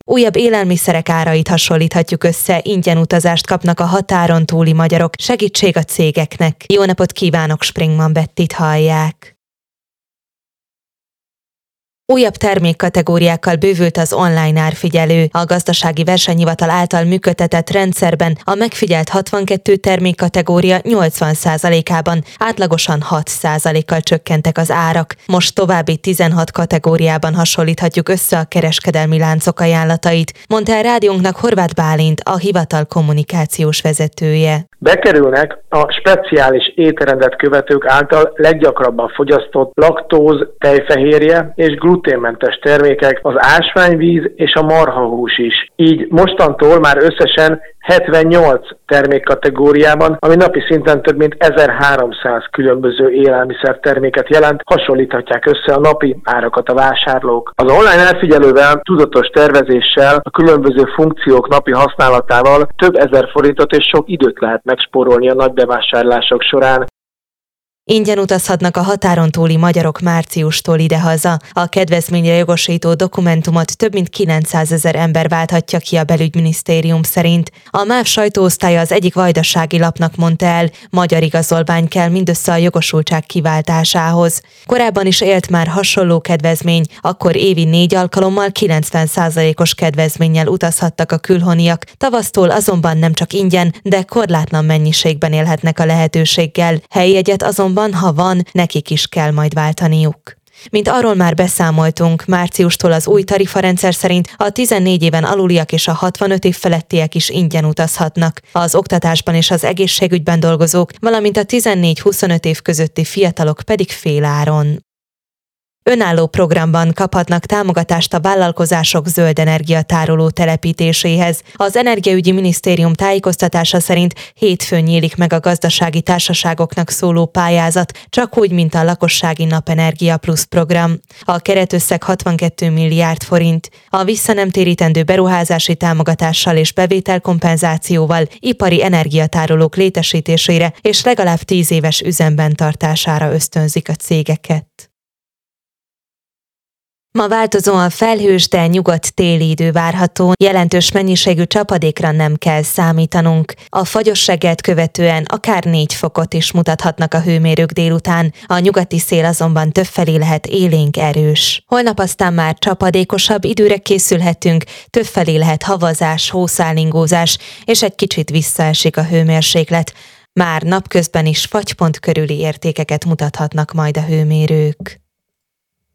Újabb élelmiszerek árait hasonlíthatjuk össze, ingyen utazást kapnak a határon túli magyarok, segítség a cégeknek. Jó napot kívánok, Springman Bettit hallják! Újabb termékkategóriákkal bővült az online árfigyelő. A Gazdasági Versenyhivatal által működtetett rendszerben a megfigyelt 62 termékkategória 80%-ában átlagosan 6%-kal csökkentek az árak. Most további 16 kategóriában hasonlíthatjuk össze a kereskedelmi láncok ajánlatait, mondta el rádiónknak Horváth Bálint, a hivatal kommunikációs vezetője. Bekerülnek a speciális étrendet követők által leggyakrabban fogyasztott laktóz, tejfehérje és gluténmentes termékek, az ásványvíz és a marhahús is. Így mostantól már összesen 78 termékkategóriában, ami napi szinten több mint 1300 különböző élelmiszerterméket jelent, hasonlíthatják össze a napi árakat a vásárlók. Az online elfigyelővel, tudatos tervezéssel, a különböző funkciók napi használatával több ezer forintot és sok időt lehet megspórolni a nagy bevásárlások során. Ingyen utazhatnak a határon túli magyarok márciustól idehaza. A kedvezményre jogosító dokumentumot több mint 900 000 ember válthatja ki a belügyminisztérium szerint. A MÁV sajtóosztálya az egyik vajdasági lapnak mondta el, magyar igazolvány kell mindössze a jogosultság kiváltásához. Korábban is élt már hasonló kedvezmény, akkor évi 4 alkalommal 90%-os kedvezménnyel utazhattak a külhoniak, tavasztól azonban nem csak ingyen, de korlátlan mennyiségben élhetnek a lehetőséggel. Helyjegyet azonban, ha van, nekik is kell majd váltaniuk. Mint arról már beszámoltunk, márciustól az új tarifarendszer szerint a 14 éven aluliak és a 65 év felettiek is ingyen utazhatnak. Az oktatásban és az egészségügyben dolgozók, valamint a 14-25 év közötti fiatalok pedig féláron. Önálló programban kaphatnak támogatást a vállalkozások zöld energiatároló telepítéséhez. Az Energiaügyi Minisztérium tájékoztatása szerint hétfőn nyílik meg a gazdasági társaságoknak szóló pályázat, csak úgy, mint a lakossági Napenergia Plusz program. A keretösszeg 62 milliárd forint. A visszanemtérítendő beruházási támogatással és bevételkompenzációval ipari energiatárolók létesítésére és legalább 10 éves üzemben tartására ösztönzik a cégeket. Ma változóan felhős, de nyugodt téli idő várható, jelentős mennyiségű csapadékra nem kell számítanunk. A fagyos reggelt követően akár 4 fokot is mutathatnak a hőmérők délután, a nyugati szél azonban többfelé lehet élénk erős. Holnap aztán már csapadékosabb időre készülhetünk, többfelé lehet havazás, hószálingózás, és egy kicsit visszaesik a hőmérséklet. Már napközben is fagypont körüli értékeket mutathatnak majd a hőmérők.